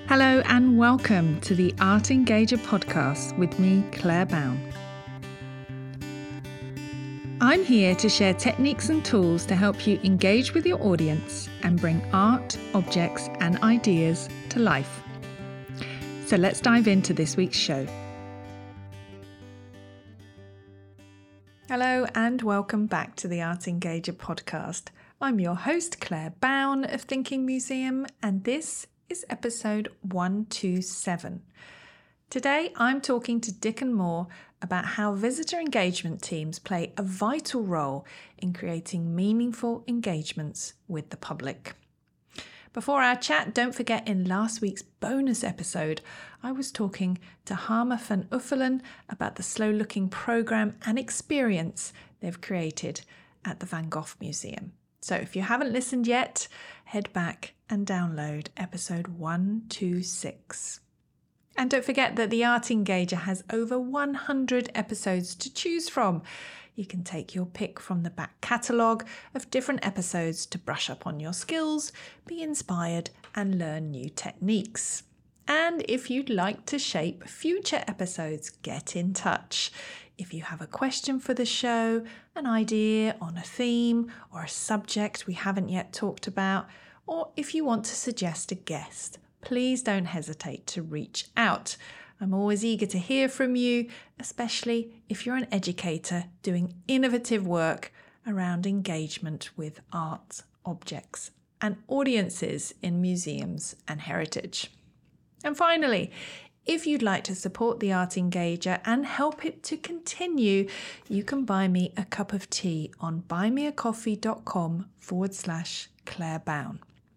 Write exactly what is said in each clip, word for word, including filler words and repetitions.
Hello and welcome to the Art Engager podcast with me, Claire Bown. I'm here to share techniques and tools to help you engage with your audience and bring art, objects and ideas to life. So let's dive into this week's show. Hello and welcome back to the Art Engager podcast. I'm your host, Claire Bown of Thinking Museum, and this is episode one twenty-seven. Today I'm talking to Dickon Moore about how visitor engagement teams play a vital role in creating meaningful engagements with the public. Before our chat, don't forget in last week's bonus episode, I was talking to Harmer van Uffelen about the slow looking programme and experience they've created at the Van Gogh Museum. So if you haven't listened yet, head back and download episode one twenty-six. And don't forget that the Art Engager has over one hundred episodes to choose from. You can take your pick from the back catalogue of different episodes to brush up on your skills, be inspired and learn new techniques. And if you'd like to shape future episodes, get in touch. If you have a question for the show, an idea on a theme or a subject we haven't yet talked about, or if you want to suggest a guest, please don't hesitate to reach out. I'm always eager to hear from you, especially if you're an educator doing innovative work around engagement with art, objects, and audiences in museums and heritage. And finally, if you'd like to support the Art Engager and help it to continue, you can buy me a cup of tea on buymeacoffee.com forward slash Claire Bown.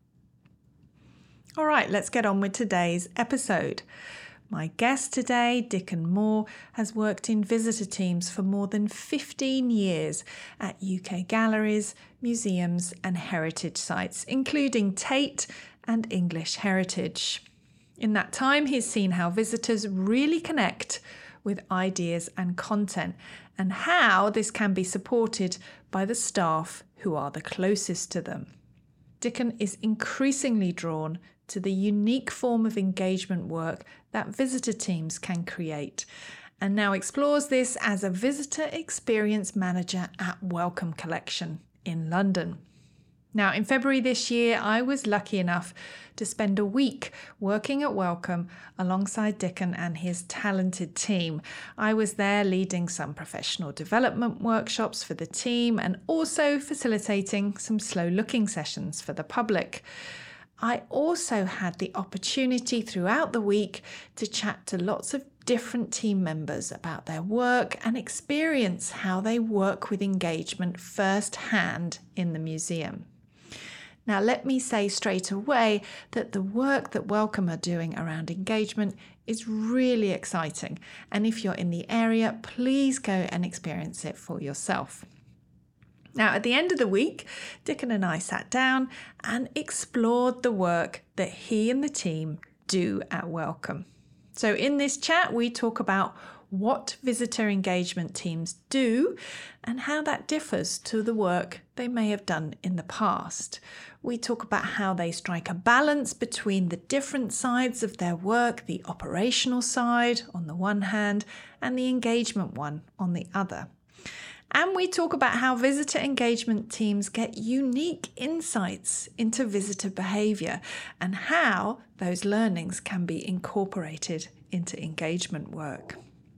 All right, let's get on with today's episode. My guest today, Dickon Moore, has worked in visitor teams for more than fifteen years at U K galleries, museums and heritage sites, including Tate and English Heritage. In that time, he's seen how visitors really connect with ideas and content and how this can be supported by the staff who are the closest to them. Dickon is increasingly drawn to the unique form of engagement work that visitor teams can create, and now explores this as a visitor experience manager at Wellcome Collection in London. Now, in February this year, I was lucky enough to spend a week working at Wellcome alongside Dickon and his talented team. I was there leading some professional development workshops for the team and also facilitating some slow looking sessions for the public. I also had the opportunity throughout the week to chat to lots of different team members about their work and experience how they work with engagement firsthand in the museum. Now, let me say straight away that the work that Wellcome are doing around engagement is really exciting. And if you're in the area, please go and experience it for yourself. Now, at the end of the week, Dickon and I sat down and explored the work that he and the team do at Wellcome. So in this chat, we talk about what visitor engagement teams do and how that differs to the work they may have done in the past. We talk about how they strike a balance between the different sides of their work, the operational side on the one hand and the engagement one on the other. And we talk about how visitor engagement teams get unique insights into visitor behaviour and how those learnings can be incorporated into engagement work.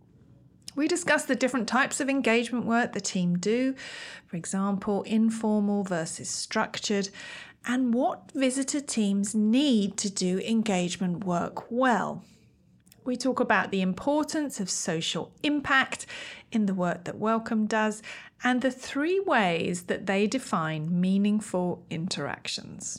We discuss the different types of engagement work the team do, for example, informal versus structured, and what visitor teams need to do engagement work well. We talk about the importance of social impact in the work that Wellcome does and the three ways that they define meaningful interactions.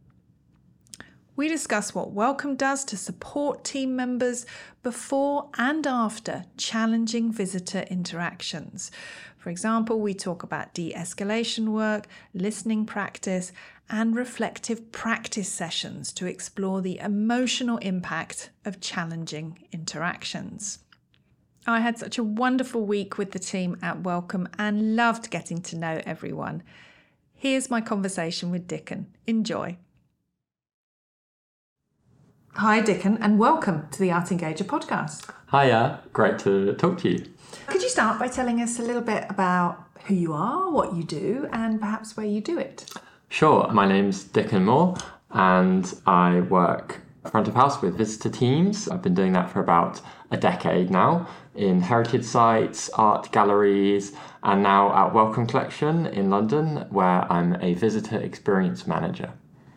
We discuss what Wellcome does to support team members before and after challenging visitor interactions. For example, we talk about de-escalation work, listening practice, and reflective practice sessions to explore the emotional impact of challenging interactions. I had such a wonderful week with the team at Wellcome and loved getting to know everyone. Here's my conversation with Dickon. Enjoy. Hi, Dickon, and welcome to the Art Engager podcast. Hiya, great to talk to you. Could you start by telling us a little bit about who you are, what you do, and perhaps where you do it? Sure, my name's Dickon Moore, and I work front of house with visitor teams. I've been doing that for about a decade now in heritage sites, art galleries, and now at Wellcome Collection in London, where I'm a visitor experience manager.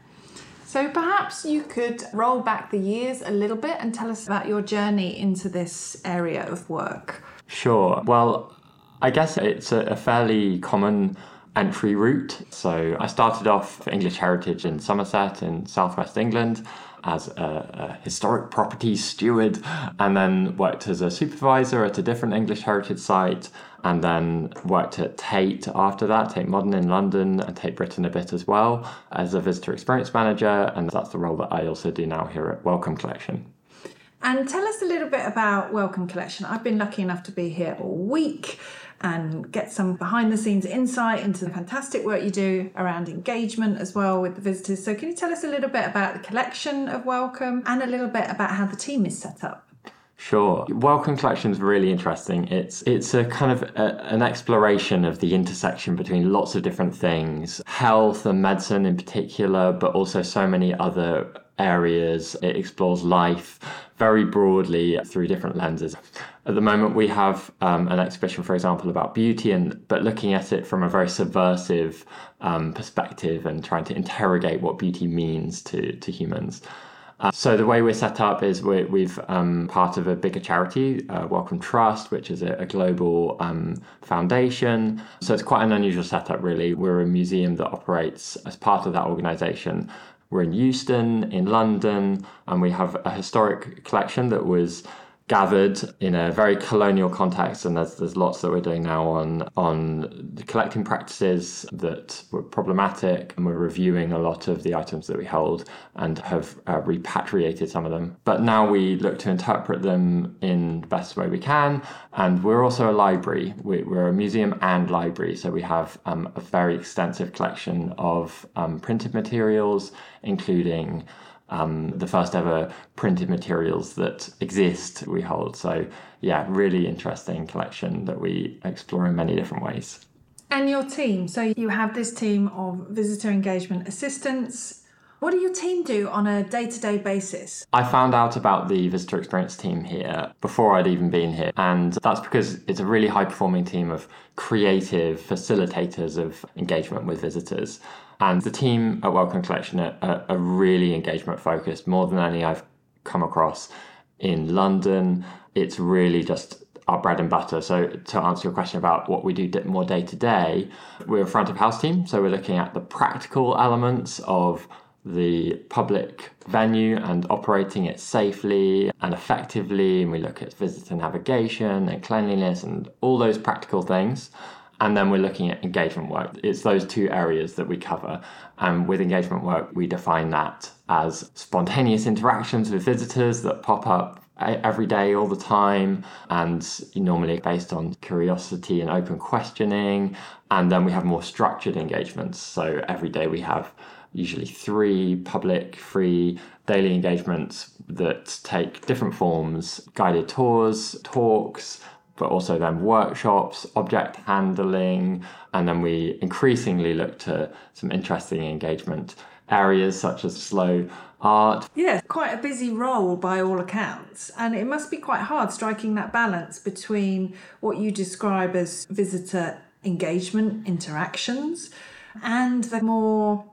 So perhaps you could roll back the years a little bit and tell us about your journey into this area of work. Sure. Well, I guess it's a, a fairly common entry route. So I started off English Heritage in Somerset in southwest England as a, a historic properties steward, and then worked as a supervisor at a different English Heritage site, and then worked at Tate after that, Tate Modern in London, and Tate Britain a bit as well, as a visitor experience manager, and that's the role that I also do now here at Wellcome Collection. And tell us a little bit about Wellcome Collection. I've been lucky enough to be here all week and get some behind the scenes insight into the fantastic work you do around engagement as well with the visitors. So can you tell us a little bit about the collection of Wellcome and a little bit about how the team is set up? Sure. Wellcome Collection is really interesting. It's it's a kind of a, an exploration of the intersection between lots of different things, health and medicine in particular, but also so many other areas. It explores life very broadly through different lenses. At the moment, we have um, an exhibition, for example, about beauty, and but looking at it from a very subversive um, perspective and trying to interrogate what beauty means to, to humans. Uh, so the way we're set up is we're, we've um, part of a bigger charity, uh, Wellcome Trust, which is a, a global um, foundation. So it's quite an unusual setup, really. We're a museum that operates as part of that organisation. We're in Euston, in London, and we have a historic collection that was gathered in a very colonial context, and there's there's lots that we're doing now on on the collecting practices that were problematic, and we're reviewing a lot of the items that we hold and have uh, repatriated some of them. But now we look to interpret them in the best way we can, and we're also a library. We, we're a museum and library, so we have um, a very extensive collection of um, printed materials, including Um, the first ever printed materials that exist we hold. So yeah, really interesting collection that we explore in many different ways. And your team, so you have this team of visitor engagement assistants. What do your team do on a day-to-day basis? I found out about the visitor experience team here before I'd even been here, and that's because it's a really high-performing team of creative facilitators of engagement with visitors. And the team at Wellcome Collection are, are, are really engagement focused, more than any I've come across in London. It's really just our bread and butter. So to answer your question about what we do more day to day, we're a front of house team. So we're looking at the practical elements of the public venue and operating it safely and effectively. And we look at visitor navigation and cleanliness and all those practical things. And then we're looking at engagement work. It's those two areas that we cover. And with engagement work, we define that as spontaneous interactions with visitors that pop up every day, all the time, and normally based on curiosity and open questioning. And then we have more structured engagements. So every day we have usually three public, free daily engagements that take different forms: guided tours, talks, but also then workshops, object handling, and then we increasingly look to some interesting engagement areas such as slow art. Yeah, quite a busy role by all accounts, and it must be quite hard striking that balance between what you describe as visitor engagement interactions and the more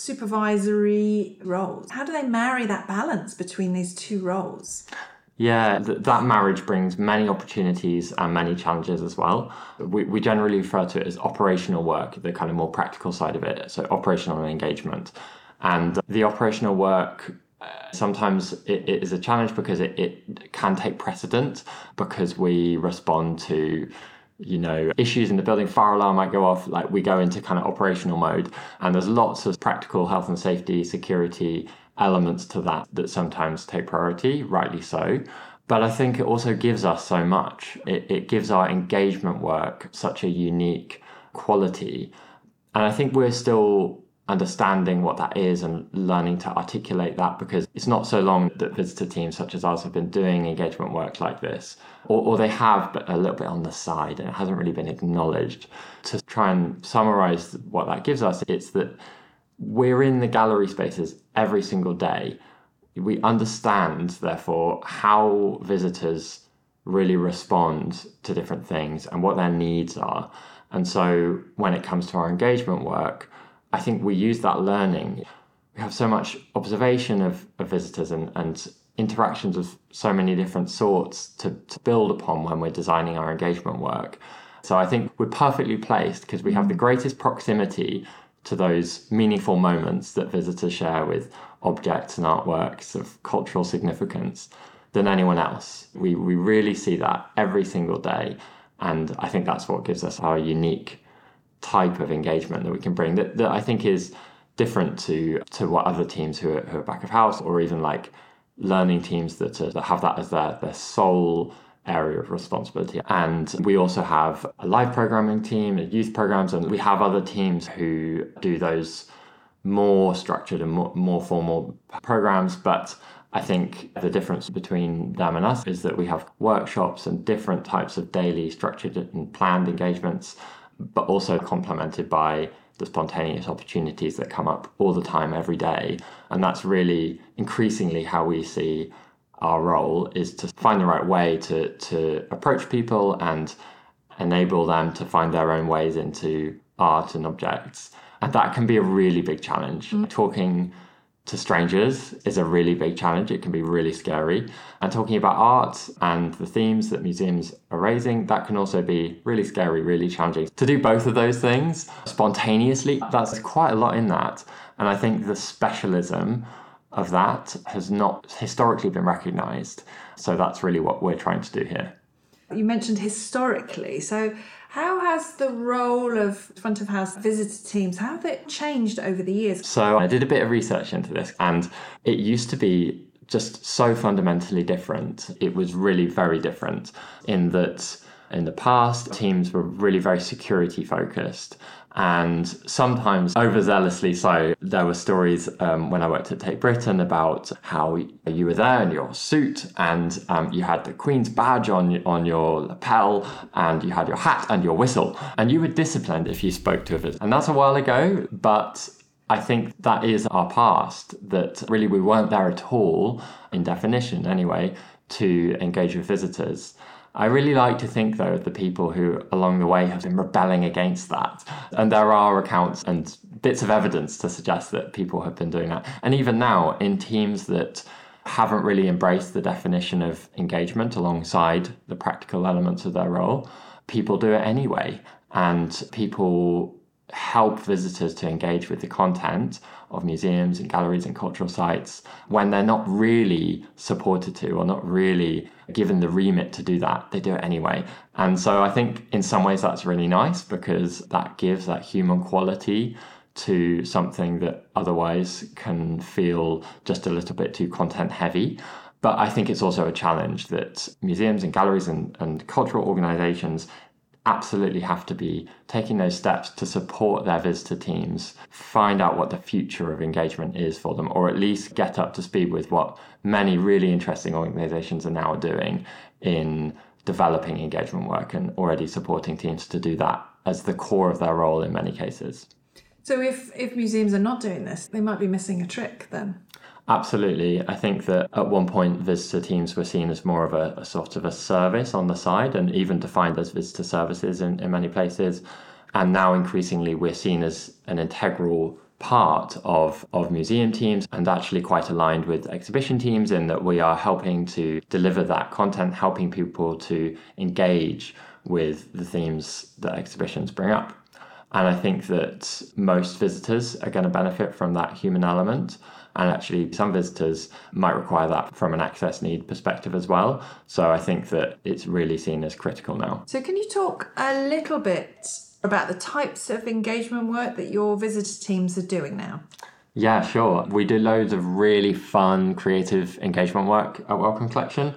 supervisory roles. How do they marry that balance between these two roles? Yeah, th- that marriage brings many opportunities and many challenges as well. We, we generally refer to it as operational work, the kind of more practical side of it, so operational engagement. And the operational work, uh, sometimes it, it is a challenge because it, it can take precedent, because we respond to, you know, issues in the building, fire alarm might go off, like we go into kind of operational mode. And there's lots of practical health and safety, security elements to that that sometimes take priority, rightly so. But I think it also gives us so much. It, it gives our engagement work such a unique quality. And I think we're still understanding what that is and learning to articulate that, because it's not so long that visitor teams such as ours have been doing engagement work like this, or, or they have, but a little bit on the side, and it hasn't really been acknowledged. To try and summarize what that gives us, it's that we're in the gallery spaces every single day. We understand, therefore, how visitors really respond to different things and what their needs are. And so when it comes to our engagement work, I think we use that learning. We have so much observation of, of visitors and, and interactions of so many different sorts to, to build upon when we're designing our engagement work. So I think we're perfectly placed because we have the greatest proximity to those meaningful moments that visitors share with objects and artworks of cultural significance than anyone else. We we really see that every single day. And I think that's what gives us our unique type of engagement that we can bring that, that I think is different to to what other teams who are, who are back of house, or even like learning teams that, are, that have that as their, their sole area of responsibility. And we also have a live programming team, youth programs, and we have other teams who do those more structured and more, more formal programs. But I think the difference between them and us is that we have workshops and different types of daily structured and planned engagements, but also complemented by the spontaneous opportunities that come up all the time, every day. And that's really increasingly how we see our role, is to find the right way to, to approach people and enable them to find their own ways into art and objects. And that can be a really big challenge. Mm. Talking to strangers is a really big challenge. It can be really scary. And talking about art and the themes that museums are raising, that can also be really scary, really challenging. To do both of those things spontaneously, that's quite a lot in that. And I think the specialism of that has not historically been recognised. So that's really what we're trying to do here. You mentioned historically. So how has the role of front of house visitor teams, how have it changed over the years? So I did a bit of research into this, and it used to be just so fundamentally different. It was really very different in that in the past, teams were really very security focused, and sometimes overzealously so. There were stories um, when I worked at Tate Britain about how you were there in your suit, and um, you had the Queen's badge on, on your lapel, and you had your hat and your whistle, and you were disciplined if you spoke to a visitor. And that's a while ago, but I think that is our past, that really we weren't there at all, in definition anyway, to engage with visitors. I really like to think, though, of the people who along the way have been rebelling against that. And there are accounts and bits of evidence to suggest that people have been doing that. And even now, in teams that haven't really embraced the definition of engagement alongside the practical elements of their role, people do it anyway. And people help visitors to engage with the content of museums and galleries and cultural sites when they're not really supported to, or not really given the remit to do that. They do it anyway. And so I think in some ways that's really nice, because that gives that human quality to something that otherwise can feel just a little bit too content heavy. But I think it's also a challenge that museums and galleries and, and cultural organizations absolutely have to be taking those steps to support their visitor teams, find out what the future of engagement is for them, or at least get up to speed with what many really interesting organizations are now doing in developing engagement work and already supporting teams to do that as the core of their role in many cases. So if, if museums are not doing this, they might be missing a trick then. Absolutely. I think that at one point visitor teams were seen as more of a, a sort of a service on the side, and even defined as visitor services in, in many places. And now increasingly we're seen as an integral part of, of museum teams, and actually quite aligned with exhibition teams, in that we are helping to deliver that content, helping people to engage with the themes that exhibitions bring up. And I think that most visitors are going to benefit from that human element. And actually, some visitors might require that from an access need perspective as well. So I think that it's really seen as critical now. So can you talk a little bit about the types of engagement work that your visitor teams are doing now? Yeah, sure. We do loads of really fun, creative engagement work at Wellcome Collection.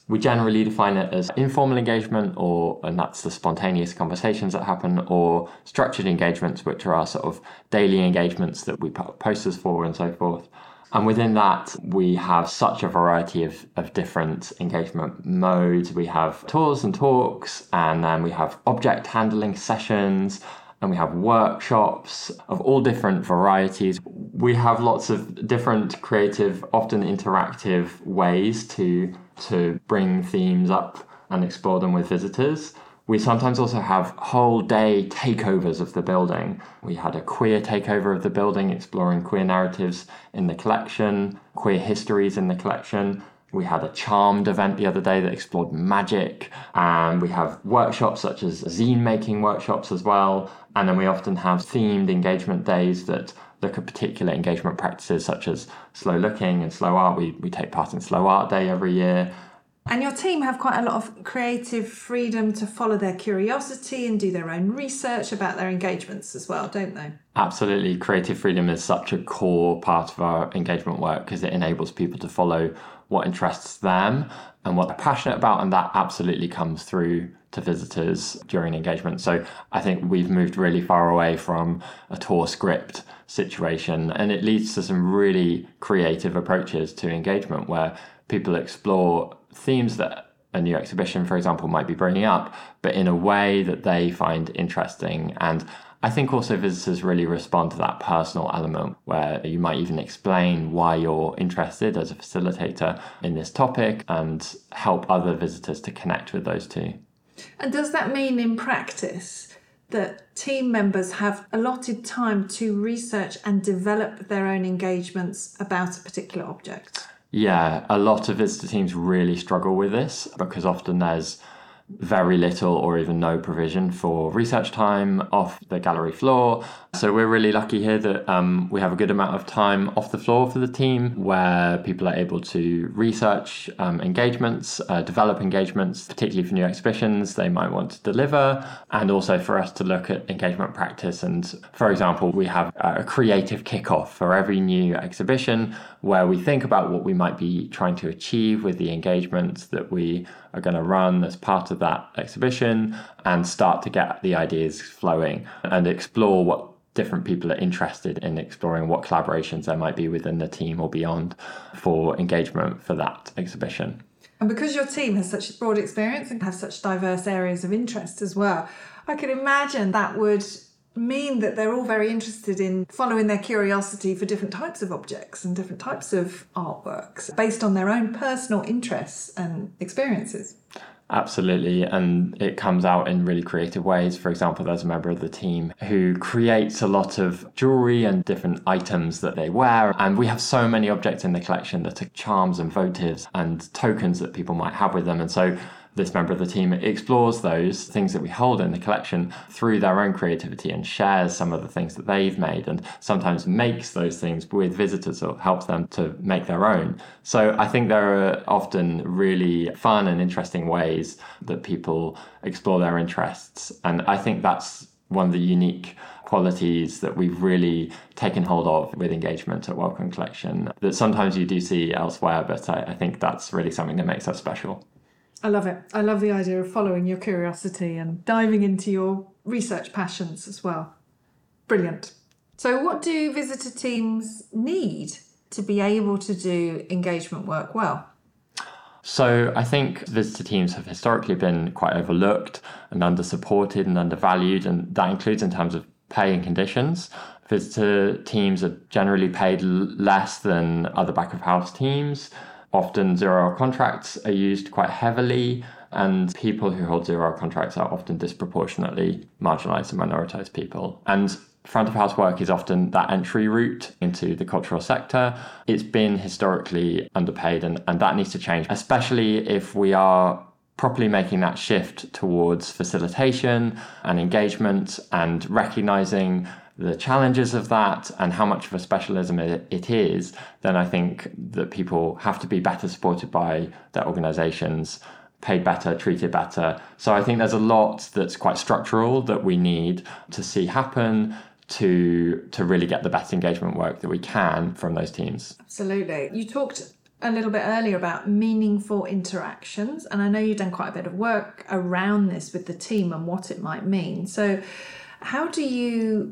We generally define it as informal engagement, or and that's the spontaneous conversations that happen, or structured engagements, which are our sort of daily engagements that we put up posters for and so forth. And within that, we have such a variety of, of different engagement modes. We have tours and talks, and then we have object handling sessions, and we have workshops of all different varieties. We have lots of different creative, often interactive ways to, to bring themes up and explore them with visitors. We sometimes also have whole day takeovers of the building. We had a queer takeover of the building, exploring queer narratives in the collection, queer histories in the collection. We had a Charmed event the other day that explored magic. And we have workshops such as zine making workshops as well. And then we often have themed engagement days that look at particular engagement practices such as slow looking and slow art. We, we take part in Slow Art Day every year. And your team have quite a lot of creative freedom to follow their curiosity and do their own research about their engagements as well, don't they? Absolutely. Creative freedom is such a core part of our engagement work because it enables people to follow what interests them and what they're passionate about, and that absolutely comes through to visitors during engagement. So I think we've moved really far away from a tour script situation, and it leads to some really creative approaches to engagement where people explore themes that a new exhibition, for example, might be bringing up, but in a way that they find interesting. And I think also visitors really respond to that personal element where you might even explain why you're interested as a facilitator in this topic and help other visitors to connect with those two. And does that mean in practice that team members have allotted time to research and develop their own engagements about a particular object? Yeah, a lot of visitor teams really struggle with this because often there's very little or even no provision for research time off the gallery floor. So we're really lucky here that um, we have a good amount of time off the floor for the team where people are able to research um, engagements, uh, develop engagements, particularly for new exhibitions they might want to deliver, and also for us to look at engagement practice. And for example, we have a creative kickoff for every new exhibition where we think about what we might be trying to achieve with the engagements that we are going to run as part of that exhibition and start to get the ideas flowing and explore what different people are interested in exploring, what collaborations there might be within the team or beyond for engagement for that exhibition. And because your team has such broad experience and has such diverse areas of interest as well, I can imagine that would mean that they're all very interested in following their curiosity for different types of objects and different types of artworks based on their own personal interests and experiences. Absolutely, and it comes out in really creative ways. For example, there's a member of the team who creates a lot of jewellery and different items that they wear, and we have so many objects in the collection that are charms and votives and tokens that people might have with them. And so this member of the team explores those things that we hold in the collection through their own creativity and shares some of the things that they've made, and sometimes makes those things with visitors or helps them to make their own. So I think there are often really fun and interesting ways that people explore their interests. And I think that's one of the unique qualities that we've really taken hold of with engagement at Wellcome Collection that sometimes you do see elsewhere, but I, I think that's really something that makes us special. I love it. I love the idea of following your curiosity and diving into your research passions as well. Brilliant. So what do visitor teams need to be able to do engagement work well? So I think visitor teams have historically been quite overlooked and under-supported and undervalued, and that includes in terms of pay and conditions. Visitor teams are generally paid less than other back-of-house teams. Often zero-hour contracts are used quite heavily, and people who hold zero-hour contracts are often disproportionately marginalised and minoritized people. And front-of-house work is often that entry route into the cultural sector. It's been historically underpaid, and, and that needs to change, especially if we are properly making that shift towards facilitation and engagement and recognising the challenges of that and how much of a specialism it, it is, then I think that people have to be better supported by their organisations, paid better, treated better. So I think there's a lot that's quite structural that we need to see happen to to really get the best engagement work that we can from those teams. Absolutely. You talked a little bit earlier about meaningful interactions, and I know you've done quite a bit of work around this with the team and what it might mean. So how do you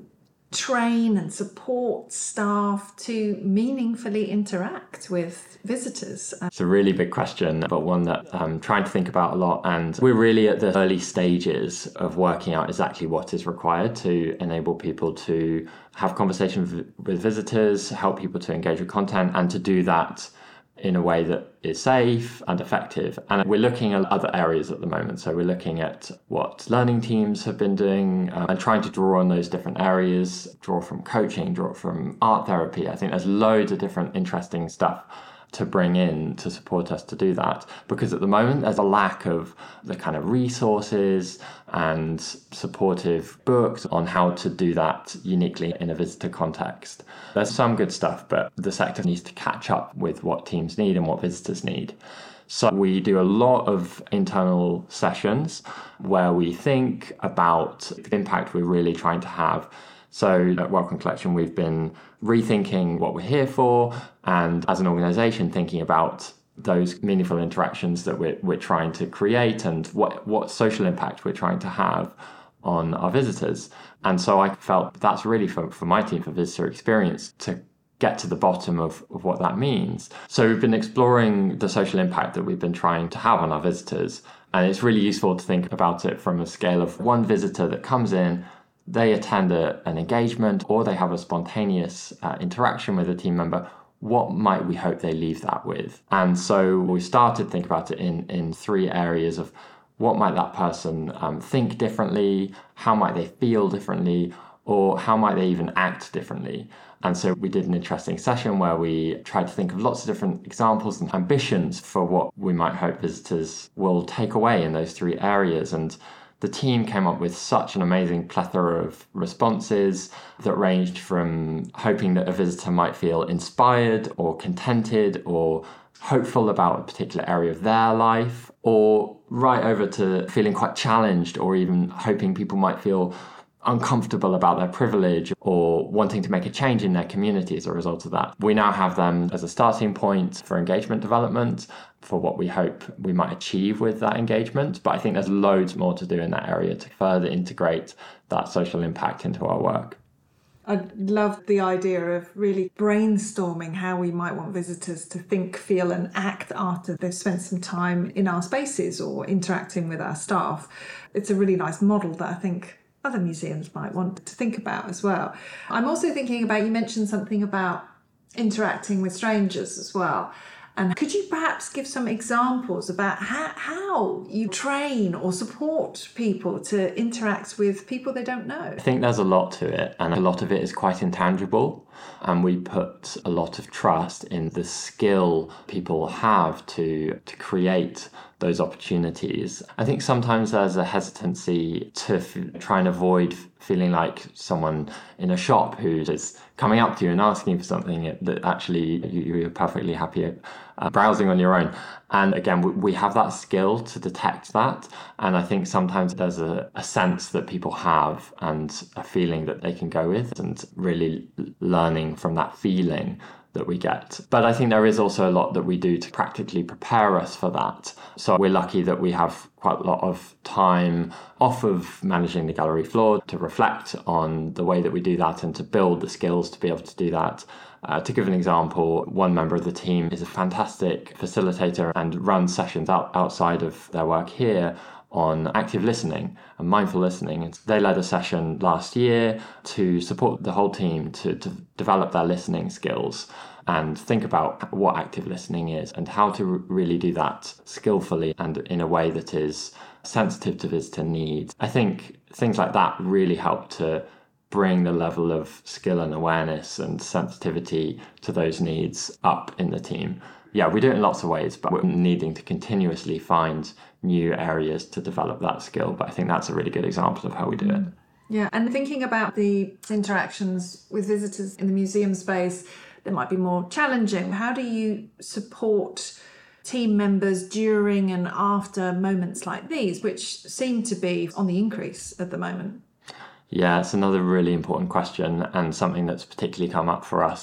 train and support staff to meaningfully interact with visitors? It's a really big question, but one that I'm trying to think about a lot. And we're really at the early stages of working out exactly what is required to enable people to have conversations with visitors, help people to engage with content, and to do that in a way that is safe and effective. And we're looking at other areas at the moment. So we're looking at what learning teams have been doing um, and trying to draw on those different areas, draw from coaching, draw from art therapy. I think there's loads of different interesting stuff to bring in to support us to do that, because at the moment there's a lack of the kind of resources and supportive books on how to do that uniquely in a visitor context. There's some good stuff, but the sector needs to catch up with what teams need and what visitors need. So we do a lot of internal sessions where we think about the impact we're really trying to have. So at Welcome Collection, we've been rethinking what we're here for, and as an organisation, thinking about those meaningful interactions that we're, we're trying to create and what, what social impact we're trying to have on our visitors. And so I felt that's really for, for my team, for visitor experience, to get to the bottom of, of what that means. So we've been exploring the social impact that we've been trying to have on our visitors. And it's really useful to think about it from a scale of one visitor that comes in, they attend a, an engagement, or they have a spontaneous uh, interaction with a team member. What might we hope they leave that with? And so we started thinking about it in, in three areas of what might that person um, think differently, how might they feel differently, or how might they even act differently. And so we did an interesting session where we tried to think of lots of different examples and ambitions for what we might hope visitors will take away in those three areas. And the team came up with such an amazing plethora of responses that ranged from hoping that a visitor might feel inspired or contented or hopeful about a particular area of their life, or right over to feeling quite challenged, or even hoping people might feel uncomfortable about their privilege or wanting to make a change in their community as a result of that. We now have them as a starting point for engagement development, for what we hope we might achieve with that engagement. But I think there's loads more to do in that area to further integrate that social impact into our work. I love the idea of really brainstorming how we might want visitors to think, feel and act after they've spent some time in our spaces or interacting with our staff. It's a really nice model that I think other museums might want to think about as well. I'm also thinking about, you mentioned something about interacting with strangers as well. And could you perhaps give some examples about how, how you train or support people to interact with people they don't know? I think there's a lot to it, and a lot of it is quite intangible. And we put a lot of trust in the skill people have to, to create those opportunities. I think sometimes there's a hesitancy to f- try and avoid feeling like someone in a shop who is coming up to you and asking for something that actually you, you're perfectly happy uh, browsing on your own. And again, we, we have that skill to detect that. And I think sometimes there's a, a sense that people have and a feeling that they can go with, and really learning from that feeling that we get. But I think there is also a lot that we do to practically prepare us for that. So we're lucky that we have quite a lot of time off of managing the gallery floor to reflect on the way that we do that and to build the skills to be able to do that. Uh, to give an example, one member of the team is a fantastic facilitator and runs sessions out, outside of their work here on active listening and mindful listening. And they led a session last year to support the whole team to, to develop their listening skills and think about what active listening is and how to r- really do that skillfully and in a way that is sensitive to visitor needs. I think things like that really help to bring the level of skill and awareness and sensitivity to those needs up in the team. Yeah, we do it in lots of ways, but we're needing to continuously find new areas to develop that skill. But I think that's a really good example of how we do it. Yeah, and thinking about the interactions with visitors in the museum space that might be more challenging, how do you support team members during and after moments like these, which seem to be on the increase at the moment? Yeah, it's another really important question, and something that's particularly come up for us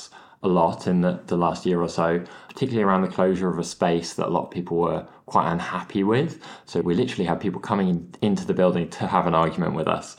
a lot in the, the last year or so, particularly around the closure of a space that a lot of people were quite unhappy with. So we literally had people coming in, into the building to have an argument with us.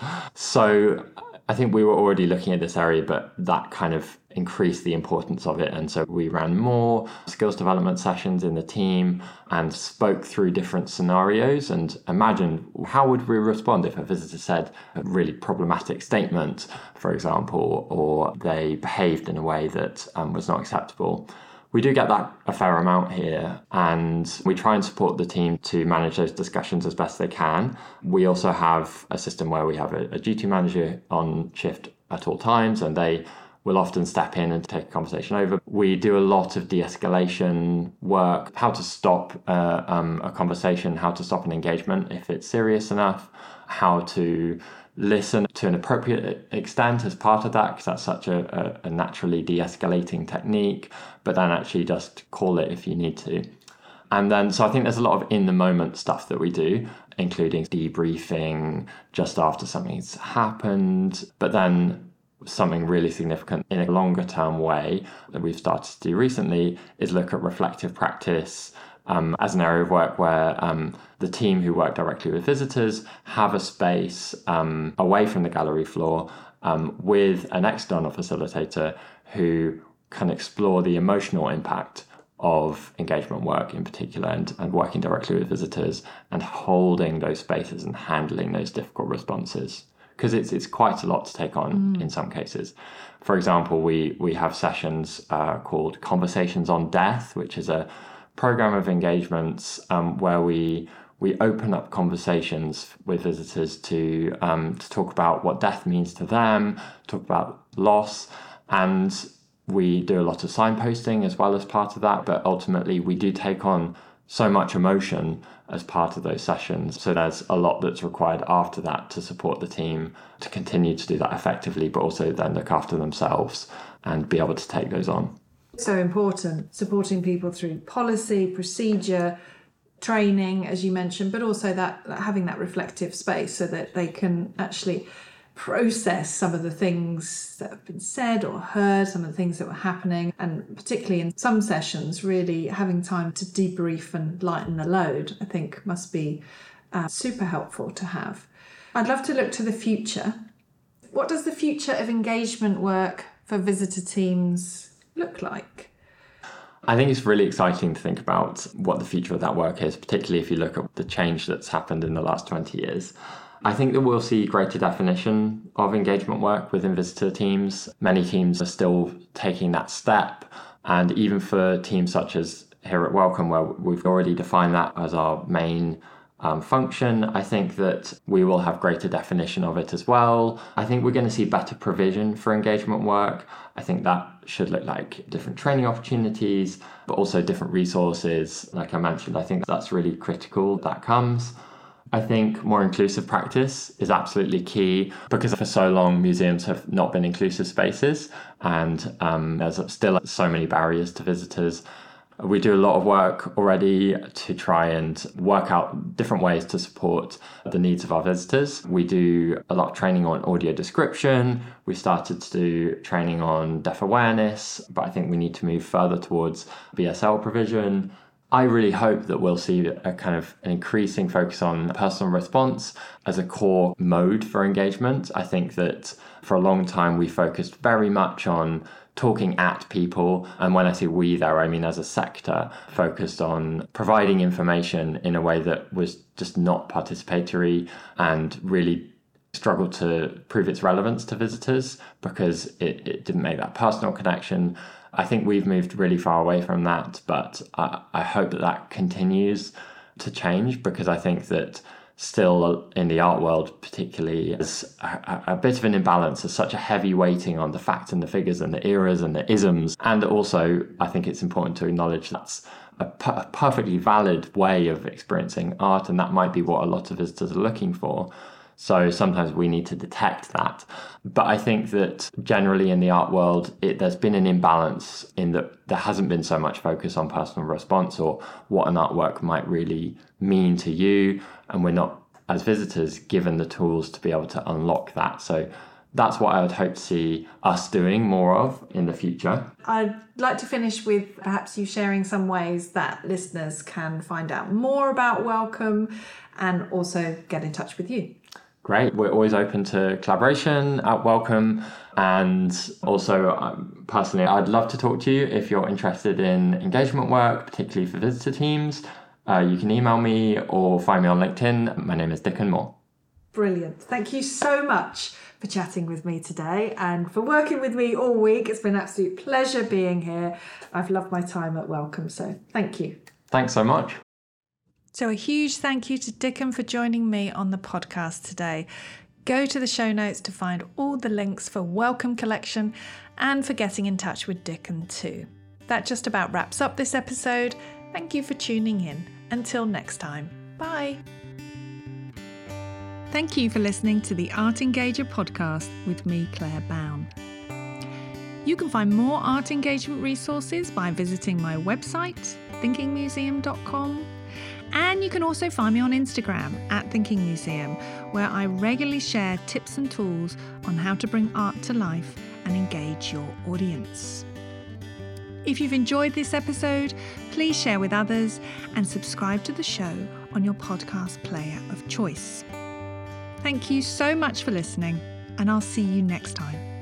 So I think we were already looking at this area, but that kind of increased the importance of it. And so we ran more skills development sessions in the team and spoke through different scenarios and imagined how would we respond if a visitor said a really problematic statement, for example, or they behaved in a way that um, was not acceptable. We do get that a fair amount here, and we try and support the team to manage those discussions as best they can. We also have a system where we have a, a duty manager on shift at all times, and they will often step in and take a conversation over. We do a lot of de-escalation work, how to stop uh, um, a conversation, how to stop an engagement if it's serious enough, how to listen to an appropriate extent as part of that, because that's such a, a, a naturally de-escalating technique, but then actually just call it if you need to. And then, so I think there's a lot of in-the-moment stuff that we do, including debriefing just after something's happened, but then something really significant in a longer term way that we've started to do recently is look at reflective practice um, as an area of work where um, the team who work directly with visitors have a space um, away from the gallery floor um, with an external facilitator who can explore the emotional impact of engagement work in particular and, and working directly with visitors and holding those spaces and handling those difficult responses. Because it's it's quite a lot to take on mm. in some cases. For example, we we have sessions uh, called Conversations on Death, which is a program of engagements um, where we we open up conversations with visitors to um, to talk about what death means to them, talk about loss, and we do a lot of signposting as well as part of that. But ultimately, we do take on so much emotion as part of those sessions. So there's a lot that's required after that to support the team to continue to do that effectively, but also then look after themselves and be able to take those on. So important, supporting people through policy, procedure, training, as you mentioned, but also that having that reflective space so that they can actually process some of the things that have been said or heard, some of the things that were happening, and particularly in some sessions, really having time to debrief and lighten the load, I think must be uh, super helpful to have. I'd love to look to the future. What does the future of engagement work for visitor teams look like? I think it's really exciting to think about what the future of that work is, particularly if you look at the change that's happened in the last twenty years. I think that we'll see greater definition of engagement work within visitor teams. Many teams are still taking that step. And even for teams such as here at Welcome, where we've already defined that as our main um, function, I think that we will have greater definition of it as well. I think we're going to see better provision for engagement work. I think that should look like different training opportunities, but also different resources. Like I mentioned, I think that's really critical that comes. I think more inclusive practice is absolutely key because for so long museums have not been inclusive spaces and um, there's still so many barriers to visitors. We do a lot of work already to try and work out different ways to support the needs of our visitors. We do a lot of training on audio description. We started to do training on deaf awareness, but I think we need to move further towards B S L provision. I really hope that we'll see a kind of an increasing focus on personal response as a core mode for engagement. I think that for a long time we focused very much on talking at people. And when I say we there, I mean as a sector, focused on providing information in a way that was just not participatory and really struggled to prove its relevance to visitors because it, it didn't make that personal connection. I think we've moved really far away from that, but I, I hope that that continues to change because I think that still in the art world particularly there's a, a bit of an imbalance. There's such a heavy weighting on the facts and the figures and the eras and the isms. And also I think it's important to acknowledge that's a, per- a perfectly valid way of experiencing art, and that might be what a lot of visitors are looking for. So sometimes we need to detect that. But I think that generally in the art world, it, there's been an imbalance in that there hasn't been so much focus on personal response or what an artwork might really mean to you. And we're not, as visitors, given the tools to be able to unlock that. So that's what I would hope to see us doing more of in the future. I'd like to finish with perhaps you sharing some ways that listeners can find out more about Wellcome and also get in touch with you. Great. We're always open to collaboration at Wellcome. And also, um, personally, I'd love to talk to you if you're interested in engagement work, particularly for visitor teams. Uh, you can email me or find me on LinkedIn. My name is Dickon Moore. Brilliant. Thank you so much for chatting with me today and for working with me all week. It's been an absolute pleasure being here. I've loved my time at Wellcome, so thank you. Thanks so much. So a huge thank you to Dickon for joining me on the podcast today. Go to the show notes to find all the links for Wellcome Collection and for getting in touch with Dickon too. That just about wraps up this episode. Thank you for tuning in. Until next time, bye. Thank you for listening to the Art Engager podcast with me, Claire Bown. You can find more art engagement resources by visiting my website, thinking museum dot com. And you can also find me on Instagram at Thinking Museum, where I regularly share tips and tools on how to bring art to life and engage your audience. If you've enjoyed this episode, please share with others and subscribe to the show on your podcast player of choice. Thank you so much for listening, and I'll see you next time.